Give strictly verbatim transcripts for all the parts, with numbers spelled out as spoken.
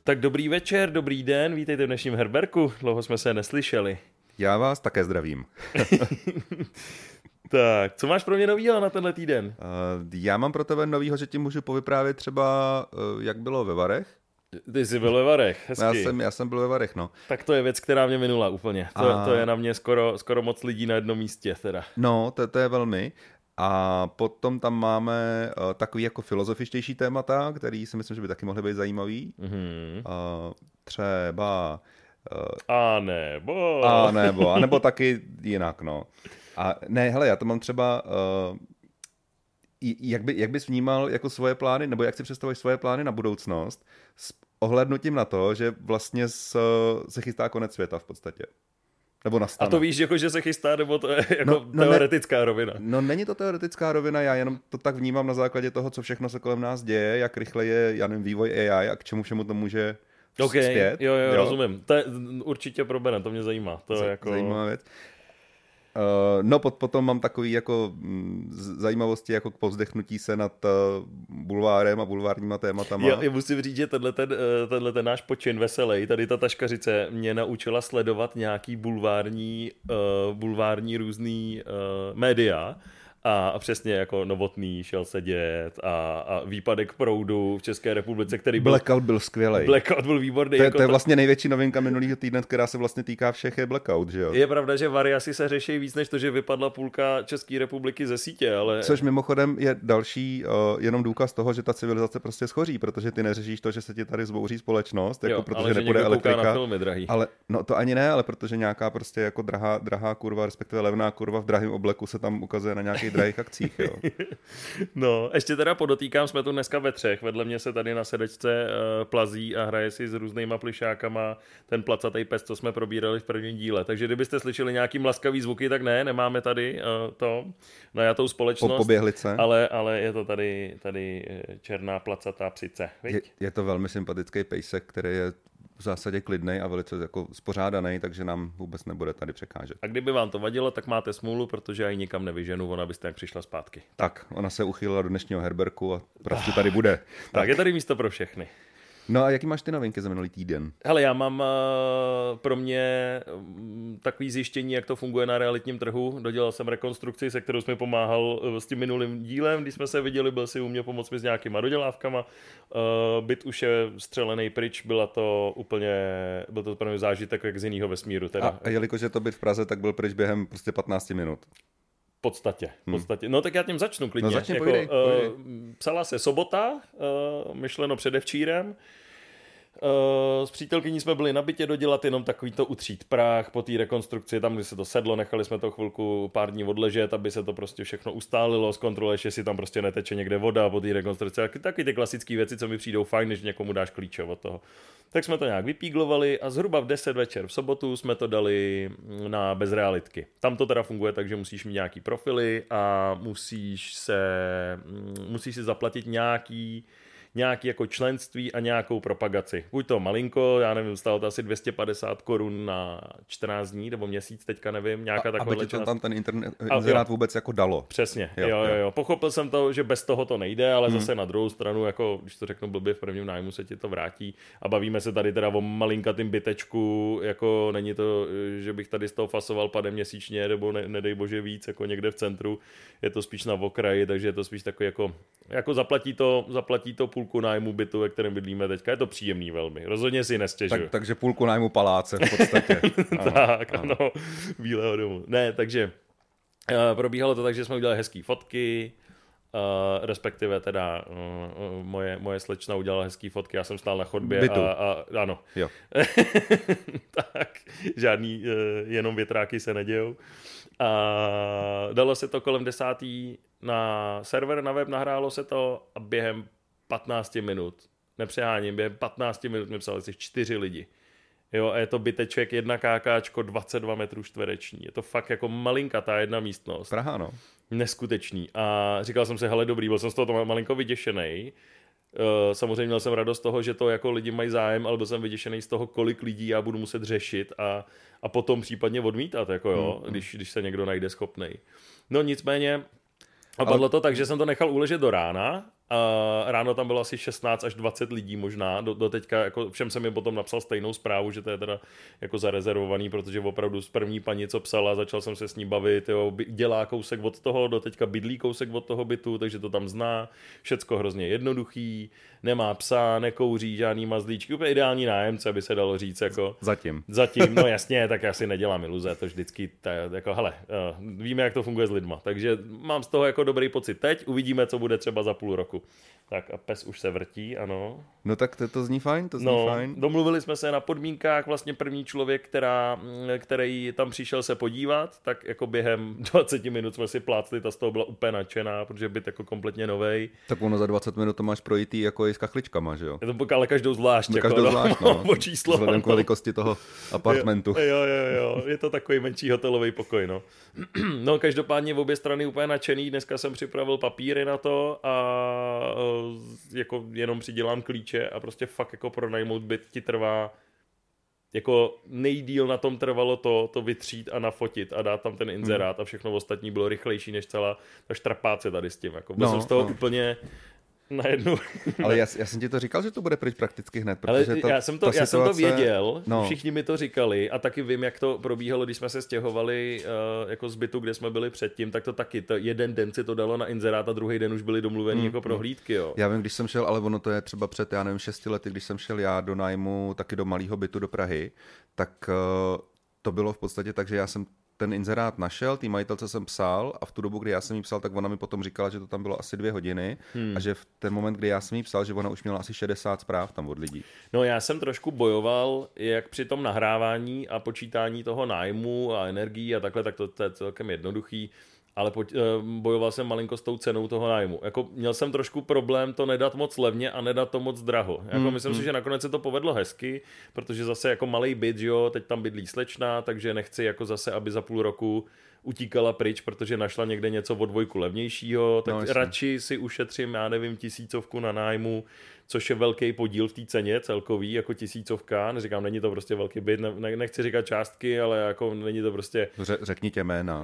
Tak dobrý večer, dobrý den, vítejte v dnešním Herberku, dlouho jsme se neslyšeli. Já vás také zdravím. Tak, co máš pro mě novýho na tenhle týden? Uh, já mám pro tebe novýho, že ti můžu povyprávět třeba, uh, jak bylo ve Varech. Ty jsi byl ve Varech, hezky. Já jsem, já jsem byl ve Varech, no. Tak to je věc, která mě minula úplně. To, A... to je na mě skoro, skoro moc lidí na jednom místě teda. No, to, to je velmi. A potom tam máme uh, takový jako filozofičtější témata, který si myslím, že by taky mohly být zajímavý. Mm-hmm. Uh, třeba... Uh, a nebo... A nebo, a nebo taky jinak, no. A ne, hele, já to mám třeba... Uh, jak, by, jak bys vnímal jako svoje plány, nebo jak si představuješ svoje plány na budoucnost s ohlednutím na to, že vlastně s, se chystá konec světa v podstatě. Nebo nastane. A to víš, jako, že se chystá, nebo to je jako no, no teoretická ne, rovina? No není to teoretická rovina, já jenom to tak vnímám na základě toho, co všechno se kolem nás děje, jak rychle je, já nevím, vývoj A I a k čemu všemu to může okay, zpět. Jo, jo, jo, rozumím. To je určitě proberem, to mě zajímá. To je jako... Zajímavá věc. Uh, no pot, potom mám takový jako m, zajímavosti jako k povzdechnutí se nad uh, bulvárem a bulvárníma tématama. Já, já musím říct, že tenhle ten, tenhle ten náš počin veselý, tady ta taškařice mě naučila sledovat nějaký bulvární, uh, bulvární různý uh, média. A, a přesně jako Novotný šel sedět a, a výpadek proudu v České republice, který byl... Blackout byl skvělej. Blackout byl výborný. To, jako to je vlastně největší novinka minulýho týdne, která se vlastně týká všech, je Blackout, že jo? Je pravda, že Vary asi se řeší víc, než to, že vypadla půlka České republiky ze sítě, ale... Což mimochodem je další uh, jenom důkaz toho, že ta civilizace prostě schoří, protože ty neřešíš to, že se ti tady zbouří společnost, jako jo, protože ale nepůjde elektrika. Na filmy, drahý. Ale no to ani ne, ale protože nějaká prostě jako drahá, drahá kurva, respektive levná kurva v drahém obleku se tam ukazuje na nějakých drahých akcích, jo. No, ještě teda podotýkám, jsme tu dneska ve třech, vedle mě se tady na sedečce uh, plazí a hraje si s různýma plišákama ten placatej pes, co jsme probírali v prvním díle. Takže kdybyste slyšeli nějaký mlaskavý zvuky, tak ne, nemáme tady uh, to najatou společnost. Po, poběhlice. Ale, ale je to tady, tady černá placatá psice. Je, je to velmi sympatický pejsek, který je v zásadě klidnej a velice jako spořádaný, takže nám vůbec nebude tady překážet. A kdyby vám to vadilo, tak máte smůlu, protože já ji nikam nevyženu, ona byste jak přišla zpátky. Tak, ona se uchýlila do dnešního Herberku a prostě tady bude. Tak, tak je tady místo pro všechny. No a jaký máš ty novinky za minulý týden? Hele, já mám uh, pro mě um, takový zjištění, jak to funguje na realitním trhu. Dodělal jsem rekonstrukci, se kterou jsme pomáhal uh, s tím minulým dílem, když jsme se viděli, byl si u mě pomoct mi s nějakýma dodělávkama. Uh, byt už je střelený pryč, byla to úplně, byl to úplně zážitek jak z jiného vesmíru. Teda. A, a jelikož je to byt v Praze, tak byl pryč během prostě patnáct minut. V podstatě, v podstatě. No tak já tím začnu klidně. No začni, jako, pojdej, pojdej. Uh, psala se sobota, uh, myšleno předevčírem. Uh, s přítelkyní jsme byli na bytě dodělat jenom takový to utřít prach po té rekonstrukci, tam, kde se to sedlo, nechali jsme to chvilku pár dní odležet, aby se to prostě všechno ustálilo, zkontroluješ, jestli tam prostě neteče někde voda po té rekonstrukci, taky ty klasické věci, co mi přijdou fajn, než někomu dáš klíče od toho. Tak jsme to nějak vypíglovali a zhruba v deset večer v sobotu jsme to dali na bezrealitky. Tam to teda funguje tak, že musíš mít nějaký profily a musíš se, musíš si zaplatit nějaký nějaký jako členství a nějakou propagaci. Buď to malinko, já nevím, stalo to asi dvě stě padesát korun na čtrnáct dní, nebo měsíc, teďka nevím, nějaká taková aby ti to tam ten internet inzerát vůbec jako dalo. Přesně, jo, jo, jo, jo. Pochopil jsem to, že bez toho to nejde, ale hmm. zase na druhou stranu, jako když to řeknu blbě, v prvním nájmu se ti to vrátí a bavíme se tady teda o malinkatým bytečku, jako není to, že bych tady z toho fasoval padem měsíčně, nebo ne, nedej bože víc, jako někde v centru, je to spíš na okraji, takže je to spíš takový jako, jako zaplatí to, zaplatí to půlku nájmu bytu, ve kterém bydlíme teďka. Je to příjemný velmi. Rozhodně si nestěžuji. Tak, takže půlku nájmu paláce v podstatě. Ano, tak, ano. ano. Bílého domu. Ne, takže uh, probíhalo to tak, že jsme udělali hezký fotky, uh, respektive teda uh, uh, moje, moje slečna udělala hezký fotky, já jsem stál na chodbě bytu. a, a ano. Jo. Tak, žádný uh, jenom větráky se nedějou. A dalo se to kolem desátý na server, na web, nahrálo se to a během patnáct minut, nepřeháním, během patnáct minut mi psali si čtyři lidi. Jo, a je to byteček, jedna kákáčko, dvacet dva metrů čtvereční. Je to fakt jako malinkatá jedna místnost. Praha, no. Neskutečný. A říkal jsem si, hele, dobrý, byl jsem z toho malinko vyděšenej. Samozřejmě měl jsem radost z toho, že to jako lidi mají zájem, ale byl jsem vyděšený z toho, kolik lidí já budu muset řešit a, a potom případně odmítat, jako jo, hmm. když, když se někdo najde schopnej. No nicméně, a padlo ale... to tak, že jsem to nechal uležet do rána A ráno tam bylo asi šestnáct až dvacet lidí možná, do, do teďka, jako všem jsem mi potom napsal stejnou zprávu, že to je teda jako zarezervovaný, protože opravdu z první paní, co psala, začal jsem se s ní bavit, jo, dělá kousek od toho, do teďka bydlí kousek od toho bytu, takže to tam zná, všecko hrozně jednoduchý, nemá psa, nekouří, žádný mazlíčky, úplně ideální nájemce, by se dalo říct, jako. Zatím. Zatím, no jasně, tak já si nedělám iluze, to vždycky, ta, jako hele, víme, jak to funguje s lidma, takže mám z toho jako dobrý pocit teď, uvidíme, co bude třeba za půl roku. Tak a pes už se vrtí, ano. No tak to, to zní fajn, to zní no, fajn. Domluvili jsme se na podmínkách, vlastně první člověk, která, který tam přišel se podívat, tak jako během dvacet minut jsme si plácli, ta z toho byla úplně nadšená, protože byt jako kompletně novej. Tak ono za dvacet minut to máš projitý jako i s kachličkama, že jo? Je to ale každou zvlášť. No, jako, každou no, zvlášť, no. po číslo. Vzhledem k velikosti toho apartmentu. Jo, jo, jo, jo, je to takový menší hotelový pokoj, no. No, každopádně v obě strany úplně nadšený, dneska jsem připravil papíry na to a jako jenom přidělám klíče a prostě fakt jako pronajmout byt ti trvá, jako nejdýl na tom trvalo to, to vytřít a nafotit a dát tam ten inzerát hmm. a všechno ostatní bylo rychlejší než celá ta štrapáce tady s tím, jako byl no, jsem z toho no. úplně na jednu. Ale já, já jsem ti to říkal, že to bude pryč prakticky hned, protože ale to, já jsem to, ta já situace... jsem to věděl, no. Všichni mi to říkali a taky vím, jak to probíhalo, když jsme se stěhovali uh, jako z bytu, kde jsme byli předtím, tak to taky, to jeden den si to dalo na inzerát a druhý den už byli domluvený mm, jako prohlídky, jo. Já vím, když jsem šel, ale ono to je třeba před, já nevím, šesti lety, když jsem šel já do nájmu taky do malého bytu do Prahy, tak uh, to bylo v podstatě tak, že já jsem ten inzerát našel, tý majitelce jsem psal a v tu dobu, kdy já jsem jí psal, tak ona mi potom říkala, že to tam bylo asi dvě hodiny hmm. a že v ten moment, kdy já jsem jí psal, že ona už měla asi šedesát zpráv tam od lidí. No já jsem trošku bojoval, jak při tom nahrávání a počítání toho nájmu a energií a takhle, tak to, to je celkem jednoduchý, ale po, bojoval jsem malinko s tou cenou toho nájmu. Jako měl jsem trošku problém to nedat moc levně a nedat to moc draho. Jako mm, myslím mm. si, že nakonec se to povedlo hezky, protože zase jako malej byt, jo, teď tam bydlí slečna, takže nechci jako zase, aby za půl roku utíkala pryč, protože našla někde něco o dvojku levnějšího, tak no, radši si ušetřím, já nevím, tisícovku na nájmu, což je velký podíl v té ceně celkový, jako tisícovka, neříkám, není to prostě velký byt, ne, nechci říkat částky, ale jako není to prostě... Ře, řekni tě jména.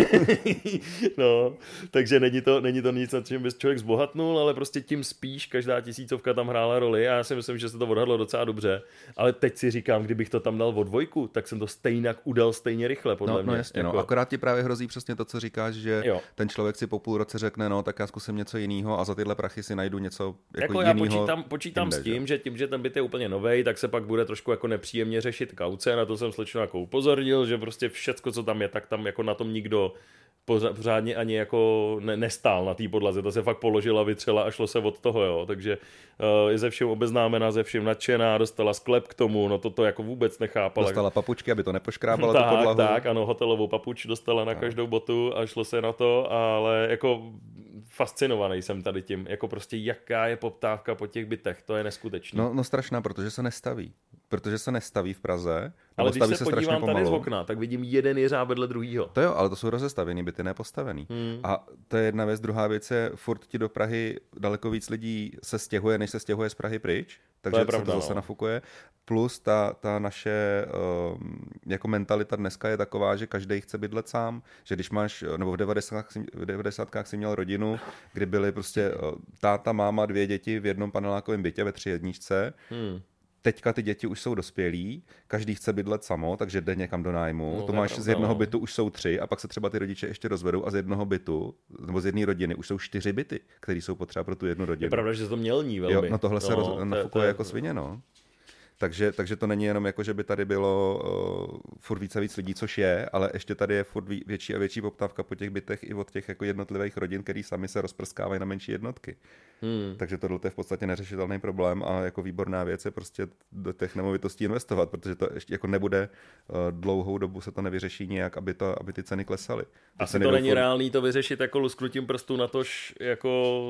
No, takže není to, není to nic, nad čím by člověk zbohatnul, ale prostě tím spíš každá tisícovka tam hrála roli a já si myslím, že se to odhadlo docela dobře, ale teď si říkám, kdybych to tam dal o dvojku, tak jsem to stejně udal stejně rychle, podle no, mě. No jasně, jako... no, akorát ti právě hrozí přesně to, co říkáš, že jo. Ten člověk si po půl roce řekne, no tak já zkusím něco jiného a za tyhle prachy si najdu něco jako, jako jinýho. Počítám, počítám jinde, s tím, že? že tím, že ten byt je úplně novej, tak se pak bude trošku jako nepříjemně řešit kauce, na to jsem slečnu jako upozornil, že prostě všecko, co tam je, tak tam jako na tom nikdo pořádně ani jako ne, nestál na té podlaze, to se fakt položila, vytřela a šlo se od toho, jo, takže uh, je ze všem obeznámená, ze všem nadšená, dostala sklep k tomu, no to to jako vůbec nechápala. Dostala papučky, aby to nepoškrábala tak, tu podlahu. Tak, ano, hotelovou papuč dostala na tak. každou botu a šlo se na to, ale jako fascinovaný jsem tady tím, jako prostě jaká je poptávka po těch bytech, to je neskutečné. No, no strašná, protože se nestaví. Protože se nestaví v Praze. Ale když se, se podívám tady z okna, tak vidím jeden jeřáb vedle druhýho. To jo, ale to jsou rozestavěný byty, nepostavený. Hmm. A to je jedna věc. Druhá věc je, furt ti do Prahy daleko víc lidí se stěhuje, než se stěhuje z Prahy pryč. Takže to pravda, se to zase no. nafukuje. Plus ta, ta naše uh, jako mentalita dneska je taková, že každý chce bydlet sám, že když máš, nebo v devadesátkách, v devadesátkách si měl rodinu, kdy byly prostě uh, táta, máma, dvě děti v jednom panelákovém bytě ve tři jedničce. Hmm. Teďka ty děti už jsou dospělí, každý chce bydlet samo, takže jde někam do nájmu. No, to máš pravda, z jednoho no. bytu už jsou tři a pak se třeba ty rodiče ještě rozvedou a z jednoho bytu, nebo z jedné rodiny už jsou čtyři byty, které jsou potřeba pro tu jednu rodinu. Je pravda, že to mělní velmi. Jo, no tohle se no, roz... nafukuje jako svině, no. Takže, takže to není jenom jako, že by tady bylo uh, furt víc a víc lidí, což je, ale ještě tady je furt větší a větší poptávka po těch bytech i od těch jako jednotlivých rodin, který sami se rozprskávají na menší jednotky. Hmm. Takže tohle je v podstatě neřešitelný problém a jako výborná věc je prostě do těch nemovitostí investovat, protože to ještě jako nebude uh, dlouhou dobu se to nevyřeší nějak, aby, to, aby ty ceny klesaly. Asi to není furt... reálný to vyřešit jako lusknutím prstů na tož jako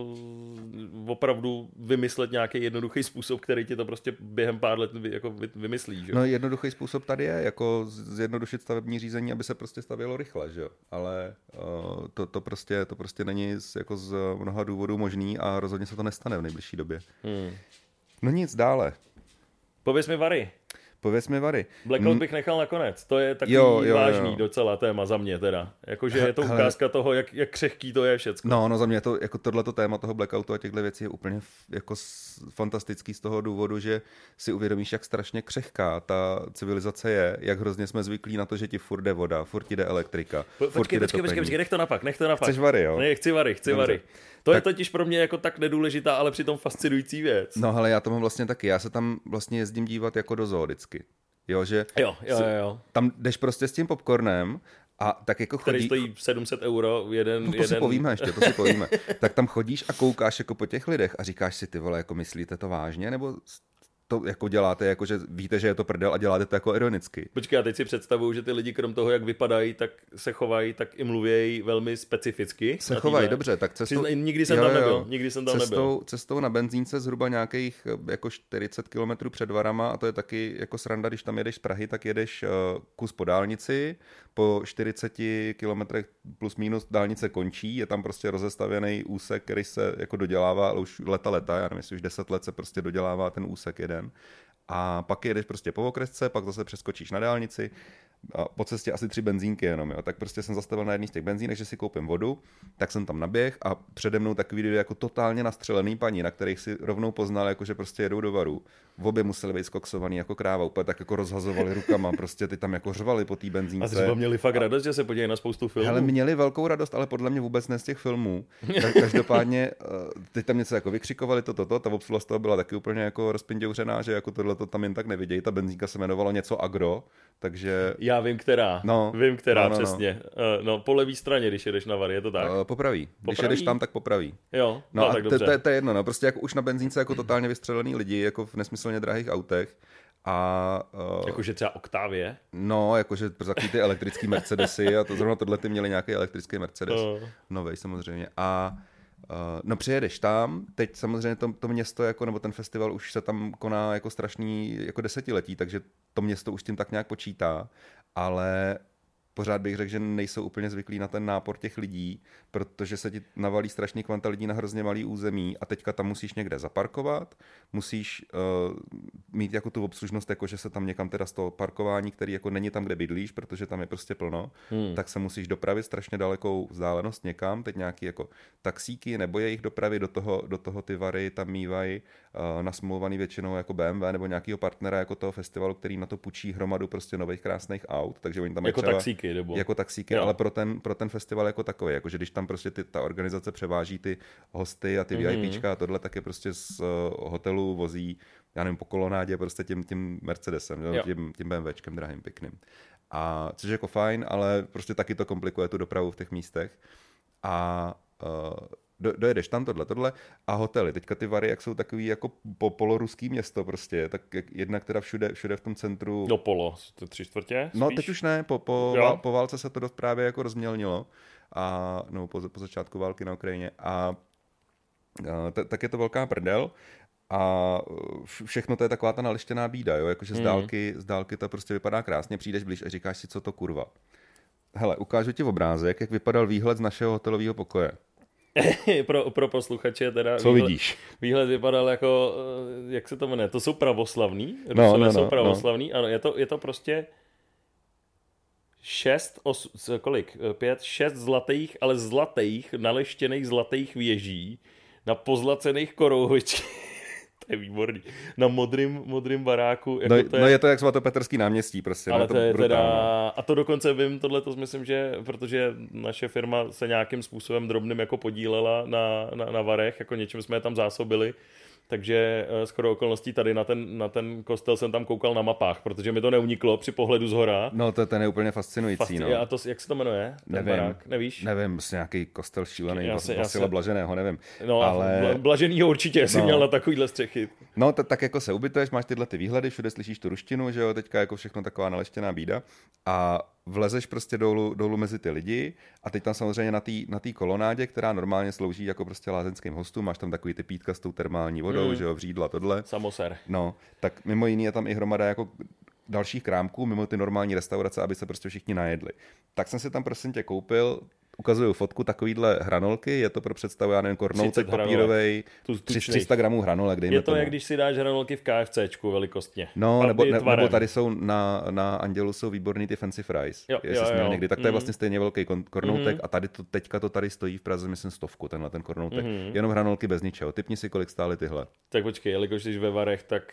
opravdu vymyslet nějaký jednoduchý způsob, který ti to prostě během pár let jako vymyslí, že? No jednoduchý způsob tady je, jako zjednodušit stavební řízení, aby se prostě stavělo rychle, že jo? Ale uh, to, to, prostě, to prostě není z, jako z mnoha důvodů možný a rozhodně se to nestane v nejbližší době. Hmm. No nic, dále. Pověz mi Vary. Pověz mi Vary. Blackout bych nechal nakonec. To je takový jo, jo, vážný jo. docela téma za mě teda. Jakože je to ukázka Hele. toho, jak, jak křehký to je všecko. No, no za mě to, jako tohleto téma toho Blackoutu a těchto věcí je úplně jako fantastický z toho důvodu, že si uvědomíš, jak strašně křehká ta civilizace je, jak hrozně jsme zvyklí na to, že ti furt jde voda, furt ti jde elektrika, po, furt počkej, ti jde počkej, počkej, počkej, nech to napak, nech to napak. Chceš Vary, jo? Ne, chci Vary, chci Dobře. Vary. To tak... je totiž pro mě jako tak nedůležitá, ale přitom fascinující věc. No hele, já to mám vlastně taky, já se tam vlastně jezdím dívat jako do zoo vždycky. Jo, že jo, jo, jo. Tam jdeš prostě s tím popcornem a tak jako chodí... Který stojí sedm set euro jeden... No to jeden... si povíme ještě, to si povíme. Tak tam chodíš a koukáš jako po těch lidech a říkáš si, ty vole, jako myslíte to vážně, nebo to jako děláte, jako že víte, že je to prdel a děláte to jako ironicky. Počkej, a teď si představuju, že ty lidi krom toho, jak vypadají, tak se chovají, tak i mluvějí velmi specificky. Se chovají, dobře, tak cestou... Přizna, nikdy jsem jo, tam nebyl, nikdy jsem tam cestou, nebyl. Cestou na benzínce zhruba nějakých jako čtyřicet kilometrů před Varama a to je taky jako sranda, když tam jedeš z Prahy, tak jedeš uh, kus po dálnici, po čtyřiceti kilometrech plus minus dálnice končí, je tam prostě rozestavěný úsek, který se jako dodělává, ale už leta leta, já nevím, jestli už deset let se prostě dodělává ten úsek jeden. A pak jedeš prostě po okresce, pak zase přeskočíš na dálnici a po cestě asi tři benzínky jenom, jo. Tak prostě jsem zastavil na jedný z těch benzínek, že si koupím vodu, tak jsem tam naběh a přede mnou takový dvě jako totálně nastřelený paní, na kterých si rovnou poznal, jako že prostě jedou do Varu. V obě museli být skoksovaný jako kráva, úplně tak jako rozhazovali rukama, prostě ty tam jako řvali po té benzínce. A třeba měli fakt radost, že se podívají na spoustu filmů. Hele, měli velkou radost, ale podle mě vůbec ne z těch filmů. Každopádně teď tam něco jako vykřikovali to, toto, ta obsluha z toho byla taky úplně jako rozpinděuřená, že jako tohle to tam jen tak nevidějí. Ta benzínka se jmenovalo něco agro, takže... Já vím, která. No, vím, která no, no, přesně. No. no, po levý straně, když jedeš na Vary, je to tak? Uh, popraví. Když popraví? jedeš tam, tak popraví. Jo, no, no a tak to, dobře. To, to je jedno, no, prostě jako už na benzínce jako totálně vystřelený lidi, jako v nesmyslně drahých autech. A, uh, jakože třeba Octavie? No, jakože takový ty elektrický Mercedesy a to zrovna tohle ty měli nějaký elektrický Mercedes. Uh. Novej samozřejmě. A uh, no přijedeš tam, teď samozřejmě to, to město, jako, nebo ten festival už se tam koná jako strašný jako desetiletí, takže to město už tím tak nějak počítá, ale pořád bych řekl, že nejsou úplně zvyklí na ten nápor těch lidí, protože se ti navalí strašný kvanta lidí na hrozně malý území a teďka tam musíš někde zaparkovat, musíš uh, mít jako tu obslužnost, jako že se tam někam teda z toho parkování, který jako není tam, kde bydlíš, protože tam je prostě plno, hmm. tak se musíš dopravit strašně dalekou vzdálenost někam, teď nějaký jako taxíky nebo jejich dopravy, do toho, do toho ty Vary tam mývají uh, nasmlouvaný většinou jako B M W nebo nějakýho partnera jako toho festivalu, který na to půjčí hromadu prostě nových krásných aut, takže oni tam jako třeba, taxíky, nebo? Jako taxíky, jo. ale pro ten, pro ten festival jako takový, jakože když tam prostě ty, ta organizace převáží ty hosty a ty mm-hmm. VIPčka a tohle, tak je prostě z uh, hotelu vozí, já nevím, po kolonádě prostě tím, tím Mercedesem, jo? tím, tím BMWčkem drahým, pěkným. A což je jako fajn, ale prostě taky to komplikuje tu dopravu v těch místech. A uh, do, dojedeš tam tohle, tohle a hotely. Teďka ty Vary, jak jsou takový jako po, poloruský město prostě, tak jak jednak teda všude, všude v tom centru... No polo, to tři čtvrtě spíš? No teď už ne, po, po, vál, po válce se to dost právě jako rozmělnilo. A no, po, po začátku války na Ukrajině a, a t, tak je to velká prdel a všechno to je taková ta nalištěná bída, jo, jakože z dálky, z dálky to prostě vypadá krásně, přijdeš blíž a říkáš si, co to kurva. Hele, ukážu ti obrázek, jak vypadal výhled z našeho hotelového pokoje. pro, pro posluchače teda co výhled, vidíš? Výhled vypadal jako, jak se to jmenuje, to jsou pravoslavní, no, no, no, jsou pravoslavní, no. Ano, je to, je to prostě šest, os, kolik, pět, šest zlatých, ale zlatých, naleštěných zlatých věží na pozlacených korouhvičích. To je výborný. Na modrým, modrým baráku. Jako no, to je... no je to jak svatopetrský náměstí prostě. Ale no, to, to je brutálno. teda... A to dokonce vím, tohle to myslím, že protože naše firma se nějakým způsobem drobným jako podílela na, na, na Varech, jako něčím jsme je tam zásobili. Takže skoro okolností tady na ten, na ten kostel jsem tam koukal na mapách, protože mi to neuniklo při pohledu zhora. No to, to je úplně fascinující. Fasci- no. A to, jak se to jmenuje? Ten nevím, barák? Nevíš? Nevím, prostě nějaký kostel šílený, Já se- já Vasila se- Blaženého, nevím. No ale... ale... Blaženýho určitě, jestli No. měl na takovýhle střechy. No, t- tak jako se ubytuješ, máš tyhle ty výhledy, všude slyšíš tu ruštinu, že jo, teďka jako všechno taková naleštěná bída a vlezeš prostě dolů, dolů mezi ty lidi a teď tam samozřejmě na té na té kolonádě, která normálně slouží jako prostě lázeňským hostům, máš tam takový ty pítka s tou termální vodou, Mm. že jo, vřídla, tohle. Samoser. No, tak mimo jiný je tam i hromada jako dalších krámků, mimo ty normální restaurace, aby se prostě všichni najedli. Tak jsem si tam prosím tě koupil ukazuju fotku takovýhle hranolky, je to pro představu, já nevím, kornoutek papírovej, tři sta gramů hranolek, dejme Je to, tomu. jak když si dáš hranolky v KFCčku velikostně. No, nebo, ne, nebo tady jsou na, na Andělu jsou výborný ty fancy fries, jo, jestli jo, jsi měl jo. někdy, tak to je mm. vlastně stejně velký kornoutek mm. a tady to, teďka to tady stojí v Praze, myslím, stovku, tenhle ten kornoutek. Mm. Jenom hranolky bez ničeho. Tipni si, kolik stály tyhle. Tak počkej, jelikož jsi ve Varech, tak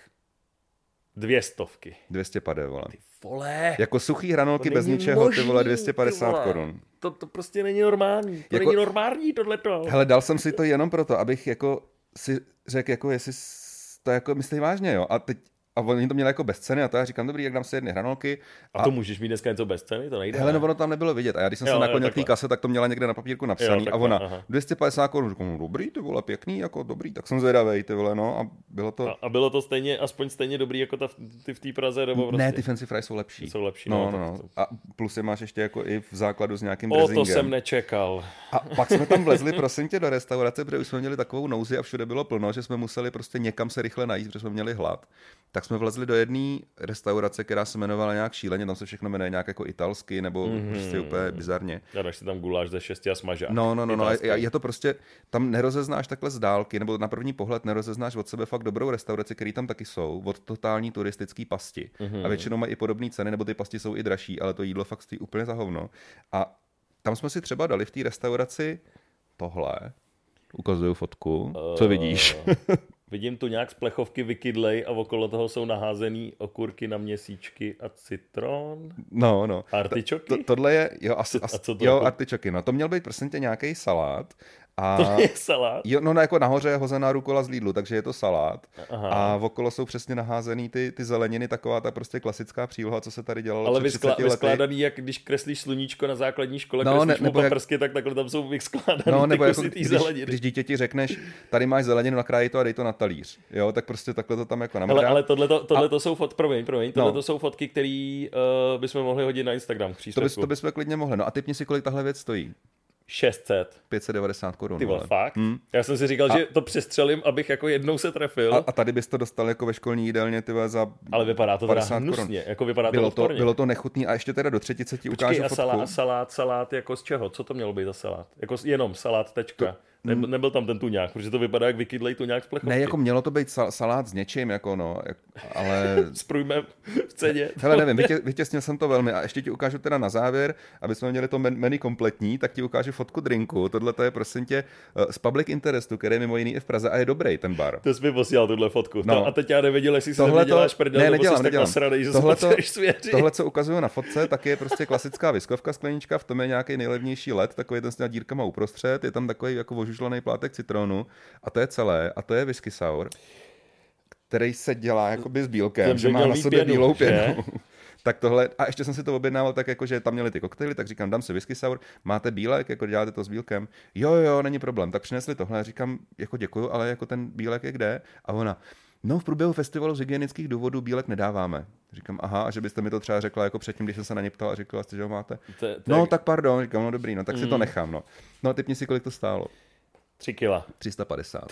dvě stovky. dvě stě padé, vole. Ty vole. Jako suchý hranolky bez ničeho, možný, ty vole, dvě stě padesát korun. To, to prostě není normální. To jako, není normální tohleto. Hele, dal jsem si to jenom proto, abych jako si řekl, jako jestli to jako myslí vážně, jo. A teď a oni to měli jako bez ceny a to já říkám, dobrý, jak dám si jedny hranolky. A, a to můžeš mít dneska něco bez ceny? To nejde. Hele, no ono tam nebylo vidět. A já když jsem jo, se naklonil k té kase, tak to měla někde na papírku napsaný. Jo, takhle, a ona aha. dvě stě padesát korun. Říkám, no, dobrý, ty vole, pěkný, jako dobrý. Tak jsem zvědavej, ty vole, no. A bylo to... A, a bylo to stejně, aspoň stejně dobrý, jako ta, ty v té Praze, nebo prostě... Ne, ty fancy fries jsou lepší. Jsou lepší, no, no. no, no. A plus je máš ještě jako i v základu s nějakým o, dressingem. O, to jsem nečekal. A pak jsme tam vlezli, prosím tě, do restaurace, protože už jsme měli takovou nouzi a všude bylo plno, že jsme museli prostě někam se rychle najít, protože jsme měli hlad. Tak jsme vlezli do jedné restaurace, která se jmenovala nějak šíleně, tam se všechno jmenuje nějak jako italsky nebo mm-hmm. prostě úplně bizarně. A dáš si tam guláš ze šesti a smažák. No, no, no, no, je to prostě, tam nerozeznáš takhle z dálky, nebo na první pohled nerozeznáš od sebe fakt dobrou restauraci, které tam taky jsou, od totální turistické pasti. Mm-hmm. A většinou mají i podobné ceny, nebo ty pasti jsou i dražší, ale to jídlo fakt stojí úplně za hovno. A tam jsme si třeba dali v té restauraci tohle. Ukazuju fotku. Co uh... vidíš? Vidím tu nějak z plechovky vykydlej a okolo toho jsou naházený okurky na měsíčky a citron. No, no. Artičoky? To, to, tohle je, jo, as, as, a co to jo jako... artičoky. No to měl být prosím tě nějaký salát. A to je salát? Jo, no, no jako nahoře je hozená rukola z Lidlu, takže je to salát. Aha. A okolo jsou přesně naházený ty, ty zeleniny, taková ta prostě klasická příloha, co se tady dělalo. Ale vyskla, vyskládaný, jak když kreslíš sluníčko na základní škole, no, kreslíš ne, mu paprsky, jak... tak takhle tam jsou vyskládaný no, nebo ty jako, kusy té když, zeleniny. Když dítěti řekneš, tady máš zeleninu, nakrájí to a dej to na talíř. Jo, tak prostě takhle to tam jako namrdá. Ale, ale tohleto, tohleto a... jsou fotky, promiň, promiň, tohleto no. jsou fotky, které uh, bychom mohli hodit na Instagram k příspěvku. To, bys, to bychom klidně mohli. No a typni si, kolik tahle věc stojí. šest set. pět set devadesát korun. Ty vole, fakt? Hmm. Já jsem si říkal, a... že to přestřelím, abych jako jednou se trefil. A, a tady bys to dostal jako ve školní jídelně, ty vole, za ale vypadá to teda hnusně, jako vypadá bylo to odporně. Bylo to nechutný a ještě teda do třetice ti ukážu a fotku. salát, a salát, salát jako z čeho? Co to mělo být za salát? Jako jenom salát, tečka. To... Ne, nebyl tam ten tuňák, protože to vypadá jak vykydlej tuňák z plechovky. Ne, jako mělo to být sal- salát s něčím, jako no, jak, ale... Sprujme v ceně. Hele, nevím, vytě, vytěsnil jsem to velmi a ještě ti ukážu teda na závěr, aby jsme měli to men- menu kompletní, tak ti ukážu fotku drinku. Tohle to je prosím tě z Public Interestu, který je mimo jiný i v Praze a je dobrý ten bar. To jsi mi posílal tuhle fotku. No. To, a teď já nevěděl, jestli si tohle to děláš prdel, ne, nebo nedělám, jsi nedělám. tak nasranej, že tohle se potřebuješ svěřit. Tohle, co ukazuju na fotce, tak je prostě klasická viskovka sklenička, v tom je nějaký nejlevnější led, takový ten s těma dírkama uprostřed, je tam takový jako ožužlaný plátek citronu. A to je celé, a to je whisky sour, který se dělá jakoby s bílkem, že má na sobě pěnu, bílou pěnu. Tak tohle, a ještě jsem si to objednával tak jako, že tam měli ty koktejly, tak říkám, dám si whisky sour, máte bílek, jako děláte to s bílkem? Jo, jo, není problém. Tak přinesli tohle, říkám, jako děkuju, ale jako ten bílek je kde? A ona, no v průběhu festivalu z hygienických důvodů bílek nedáváme. Říkám, aha, a že byste mi to třeba řekla jako předtím, když jsem se na ně ptal a řekla jste, že ho máte. To, to no, jak... tak pardon, říkám, no dobrý, no tak mm. si to nechám, no. No, typni si, kolik to stálo. Tři kila. tři sta padesát,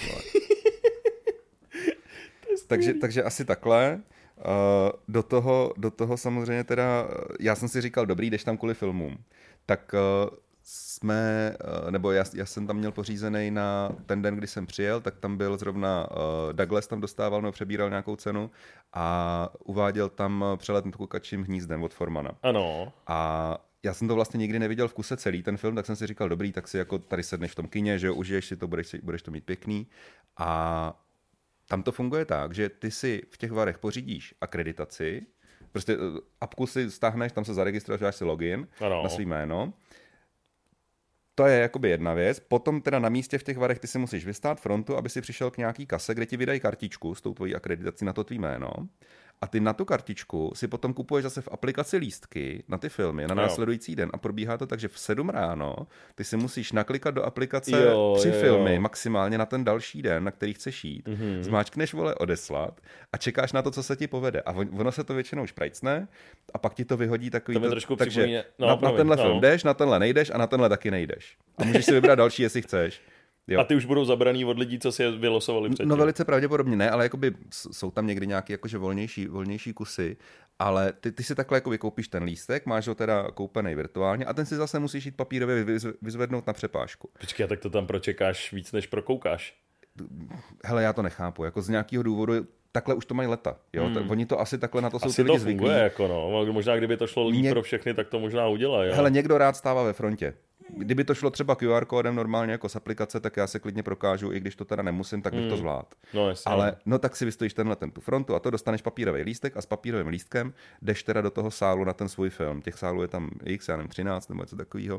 takže, takže asi takhle. Uh, do, toho, do toho samozřejmě teda, já jsem si říkal, dobrý, jdeš tam kvůli filmům. Tak uh, jsme, uh, nebo já, já jsem tam měl pořízený na ten den, kdy jsem přijel, tak tam byl zrovna uh, Douglas tam dostával, nebo přebíral nějakou cenu a uváděl tam přelet nad kukačím hnízdem od Formana. Ano. A já jsem to vlastně nikdy neviděl v kuse celý ten film, tak jsem si říkal, dobrý, tak si jako tady sedneš v tom kině, že jo, užiješ si to, budeš, budeš to mít pěkný. A tam to funguje tak, že ty si v těch varech pořídíš akreditaci, prostě apku si stáhneš, tam se zaregistruješ, dáš si login ano. na svý jméno. To je jakoby jedna věc. Potom teda na místě v těch varech ty si musíš vystát frontu, aby si přišel k nějaký kase, kde ti vydají kartičku s tou tvojí akreditací na to tvý jméno. A ty na tu kartičku si potom kupuješ zase v aplikaci lístky na ty filmy na následující den a probíhá to tak, že v sedm ráno ty si musíš naklikat do aplikace jo, tři jo, filmy jo. maximálně na ten další den, na který chceš jít. Mm-hmm. Zmáčkneš, vole, odeslat a čekáš na to, co se ti povede. A ono se to většinou šprajcne a pak ti to vyhodí takový... To, to takže připomíne... no, na, promiň, na tenhle no. film jdeš, na tenhle nejdeš a na tenhle taky nejdeš. A můžeš si vybrat další, jestli chceš. Jo. A ty už budou zabraný od lidí, co si je vylosovali předtím. No velice pravděpodobně ne, ale jakoby jsou tam někdy nějaké jakože volnější, volnější kusy, ale ty, ty si takhle jako vykoupíš ten lístek, máš ho teda koupený virtuálně a ten si zase musíš jít papírově vyzvednout na přepážku. Počkej, tak to tam pročekáš víc, než prokoukáš. Hele, já to nechápu, jako z nějakého důvodu takhle už to mají leta, jo, hmm. oni to asi takhle na to jsou asi ty lidi to funguje, zvyklí. Jako no. Možná kdyby to šlo líp Ně... pro všechny, tak to možná udělají. Hele, někdo rád stává ve frontě. Kdyby to šlo třeba Q R kódem normálně jako z aplikace, tak já se klidně prokážu, i když to teda nemusím, tak bych hmm. to zvládl. No, jasně. Ale no tak si vystojíš tenhle ten tu frontu a to dostaneš papírový lístek a s papírovým lístkem jdeš teda do toho sálu na ten svůj film. Těch sálů je tam x, já nevím, třináct nebo něco takového.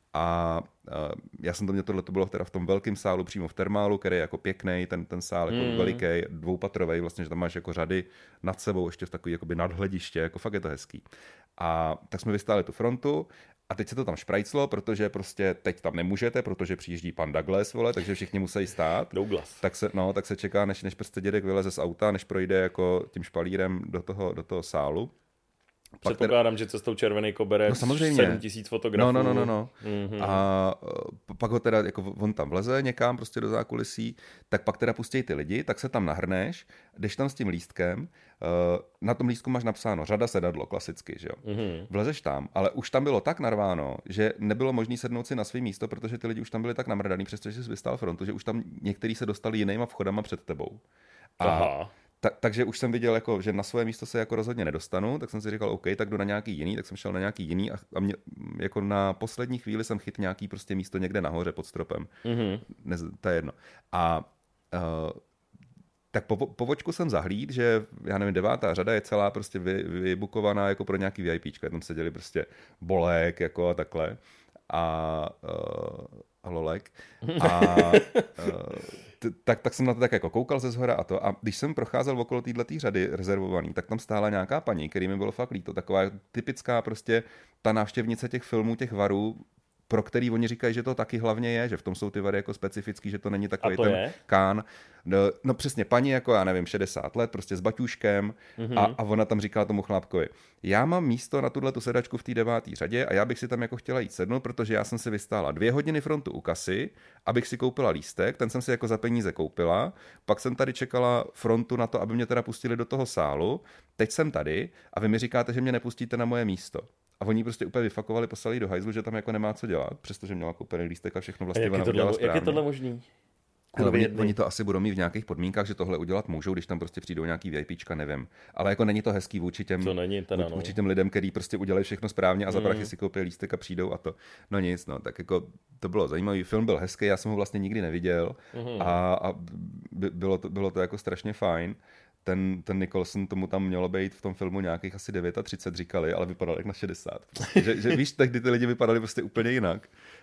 A uh, já jsem to měl, tohle to bylo teda v tom velkém sálu přímo v termálu, který je jako pěkný, ten, ten sál jako mm. veliký, dvoupatrový, vlastně, že tam máš jako řady nad sebou, ještě v takový jakoby nadhlediště, jako fakt je to hezký. A tak jsme vystáli tu frontu a teď se to tam šprajclo, protože prostě teď tam nemůžete, protože přijíždí pan Douglas, vole, takže všichni musí stát. Douglas. Tak se, no, tak se čeká, než, než prostě dědek vyleze z auta, než projde jako tím špalírem do toho, do toho sálu. Předpokládám, že cestou červený koberec, no, samozřejmě. sedm tisíc fotografů. No, no, no, no, no. Mm-hmm. A pak ho teda, jako on tam vleze někam prostě do zákulisí, tak pak teda pustí ty lidi, tak se tam nahrneš, jdeš tam s tím lístkem, na tom lístku máš napsáno řada sedadlo, klasicky, že jo. Mm-hmm. Vlezeš tam, ale už tam bylo tak narváno, že nebylo možné sednout si na svý místo, protože ty lidi už tam byli tak namrdaný, přestože jsi vystál frontu, že už tam některý se dostali jinýma vchodama před tebou. A Aha. Ta, takže už jsem viděl, jako, že na své místo se jako rozhodně nedostanu, tak jsem si říkal, OK, tak jdu na nějaký jiný, tak jsem šel na nějaký jiný a, a mě, jako na poslední chvíli jsem chyt nějaký prostě místo někde nahoře pod stropem. Mm-hmm. Ne, to je jedno. A uh, tak po, po vočku jsem zahlíd, že já nevím, devátá řada je celá prostě vy, vybukovaná jako pro nějaký VIPčka. Tam seděli prostě Bolek jako a takhle. A uh, a Lolek. A uh, t- tak, tak jsem na to tak jako koukal ze zhora a to. A když jsem procházel okolo této řady rezervovaný, tak tam stála nějaká paní, který mi bylo fakt líto. Taková typická prostě ta návštěvnice těch filmů, těch varů, pro který oni říkají, že to taky hlavně je, že v tom jsou ty vary jako specifický, že to není takový ten je? kán. No, no přesně, paní jako, já nevím, šedesát let, prostě s baťuškem mm-hmm. a, a ona tam říká tomu chlapkovi, já mám místo na tuhle tu sedačku v té devátý řadě a já bych si tam jako chtěla jít sednout, protože já jsem si vystála dvě hodiny frontu u kasy, abych si koupila lístek, ten jsem si jako za peníze koupila, pak jsem tady čekala frontu na to, aby mě teda pustili do toho sálu, teď jsem tady a vy mi říkáte, že mě nepustíte na moje místo. A oni prostě úplně vyfakovali, poslali do hajzlu, že tam jako nemá co dělat, přestože měla koupený lístek a všechno vlastně ona udělala správně. Jak je tohle možný? Hele, oni, oni to asi budou mít v nějakých podmínkách, že tohle udělat můžou, když tam prostě přijdou nějaký VIPčka, nevím. Ale jako není to hezký vůči těm, to není teda, no. vůči těm lidem, kteří prostě udělají všechno správně a za prachy mm. si koupí lístek a přijdou a to. No nic, no, tak jako to bylo zajímavý. Film byl hezký, já jsem ho vlastně nikdy neviděl mm. a, a by, bylo, to, bylo to jako strašně fajn. Ten, ten Nicholson, tomu tam mělo být v tom filmu nějakých asi třicet devět říkali, ale vypadal jak na šedesát. že, že víš, tehdy ty lidi vypadali prostě úplně jinak.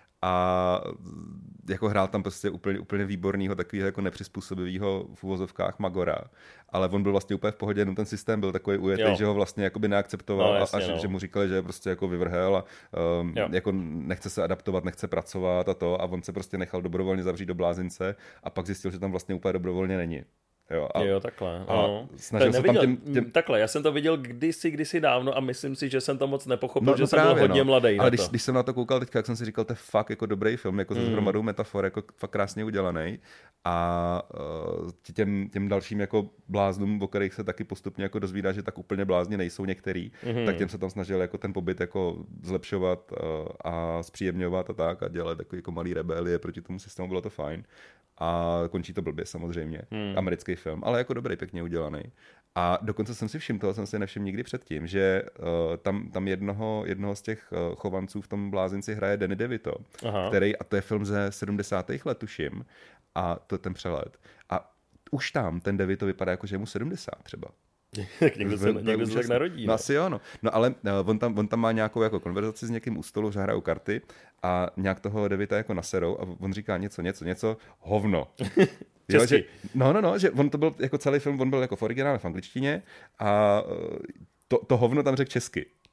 A jako hrál tam prostě úplně, úplně výbornýho, takového jako nepřizpůsobivého v uvozovkách Magora. Ale on byl vlastně úplně v pohodě, jenom ten systém byl takový ujetý, jo. že ho vlastně jakoby neakceptoval no, jasně, a, a že, no. že mu říkali, že je prostě jako vyvrhel a um, jako nechce se adaptovat, nechce pracovat a to. A on se prostě nechal dobrovolně zavřít do blázince a pak zjistil, že tam vlastně úplně dobrovolně není. Jo, a, jo, takhle. A snažil se tam těm, těm... Takhle, já jsem to viděl kdysi, kdysi dávno a myslím si, že jsem to moc nepochopil, no, že no jsem právě, byl hodně no. mladý. Ale když, když jsem na to koukal teďka, jak jsem si říkal, to je fakt jako dobrý film, jako mm. s hromadou metafor, jako fakt krásně udělaný. A uh, těm, těm dalším jako bláznům, o kterých se taky postupně jako dozvídá, že tak úplně blázni nejsou některý, mm. tak těm se tam snažil jako ten pobyt jako zlepšovat uh, a zpříjemňovat a tak a dělat takový jako malý rebelie proti tomu systému, bylo to fajn. A končí to blbě samozřejmě, hmm. americký film, ale jako dobrý, pěkně udělaný. A dokonce jsem si všiml, toho jsem si nevšiml nikdy předtím, že uh, tam, tam jednoho, jednoho z těch uh, chovanců v tom blázinci hraje Danny DeVito, Aha. který, a to je film ze sedmdesátých let, tuším, a to je ten přelet. A už tam ten DeVito vypadá jako, že je mu sedmdesát třeba. Tak někdo se, někdo se tak narodí. No asi jo, no. No ale uh, on, tam, on tam má nějakou jako konverzaci s někým u stolu, že hrajou karty a nějak toho Devita jako naserou a on říká něco, něco, něco, hovno. Jo, že, no, no, no, že on to byl jako celý film, on byl jako v originále v angličtině a to, to hovno tam řekl česky.